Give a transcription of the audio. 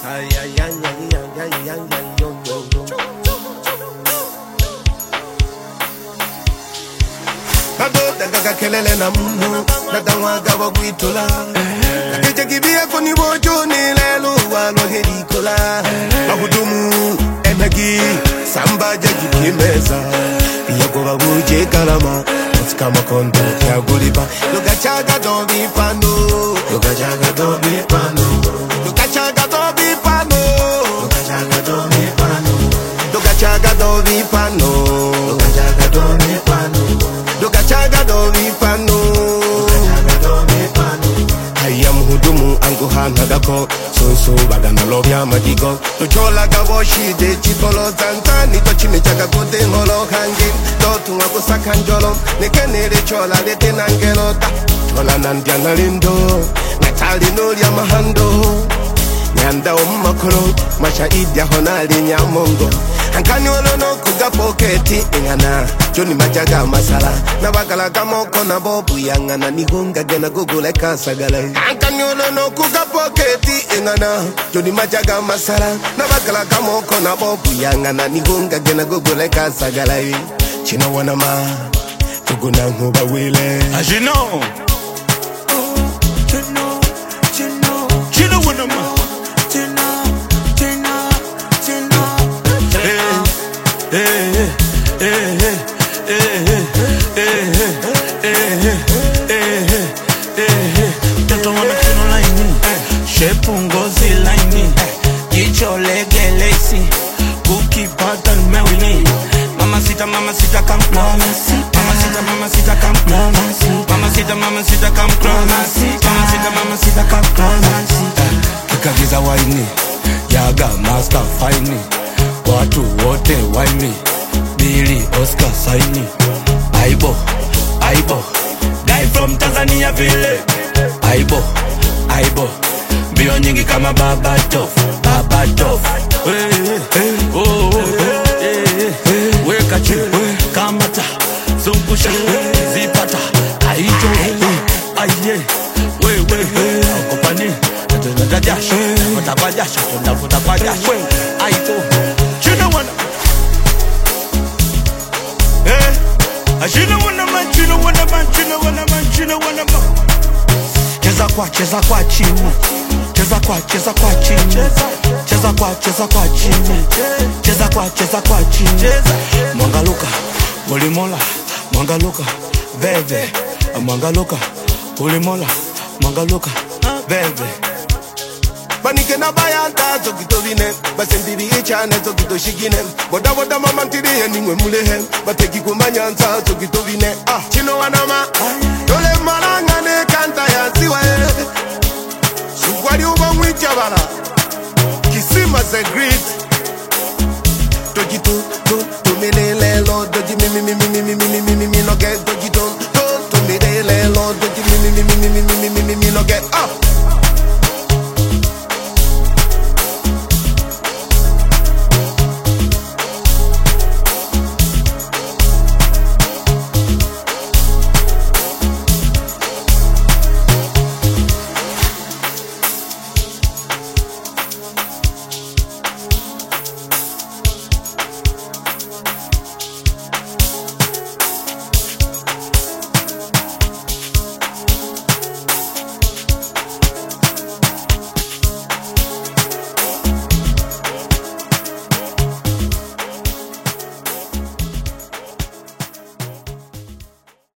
Ay ay ay ay ay ay ay yo yo yo. Ado daga kelele na mnu na danwa gawa gwitola. Kaje kibia koni bojo ni lelo walo hedikola. Mahudumu enagi samba jaji kimeza. Yako babuje kalama kama kondo ya gulipa. Lugachaga dobi pano. Lugachaga dobi pano. Lugachaga dobi pano. Lugachaga dobi pano. Lugachaga dobi pano. Lugachaga dobi pano. Lugachaga dobi pano. Lugachaga dobi pano. Hayam hudumu angu hanagako. So bagana lobya magigo. Tuchola gawoshi de chipolo zantani. Tochime chaga kote holo hangi. Totu wako sakanjolo. Nekenere chola lete nangelota. Chola nandiana lindo. Natali nuli ya mahando. Nyanda umakolo. Masha idya honali nyamongo. Hankani walono kuga poketi ingana. Joni majaga masala. Nabagala kamoko na bobu yangana. Nihunga gena gugule kasagale. Hankani walono kuga poketi ingana. Joni majaga masala. Nabagala kamoko na bobu yangana. Nihunga gena gugule kasagale. Chino wanama. Tuguna huba wile. Chino wanama. Toto wana chino laini. Shepu ngozi laini. Jicho lege lacy. Cookie pattern mewini. Mama sita come close. Mama sita come close. Mama sita come close. Mama sita come close. Kikagiza waini. Yaga master fine. Watu wote waini. Billy Oscar saini. Aibo guy from Tanzania vile. Aibo mbio nyingi kama Baba Tof. Weka chini kamata zungusha zipata aicho aye wewe akopani tunajasha tutakajasha tunavuta kwa jasho aicho chino wana chino wana man cheza kwa chini cheza kwa chini Mwangaluka mulimola mwangaluka veve mwangaluka mulimola mwangaluka veve Banike na bayanta zokito vine. Basendiri ichane zokito shigine. Boda mama ntiri yeningwe mulehe. Bateki kumanyanza zokito vine. Chino wanama dole malanga ne kanta ya siwa. Sugwari uba mwicha bala. Kisima se grit. Dojito to milele lo. Doji mi no get. Dojito to milele lo. Doji mi no get.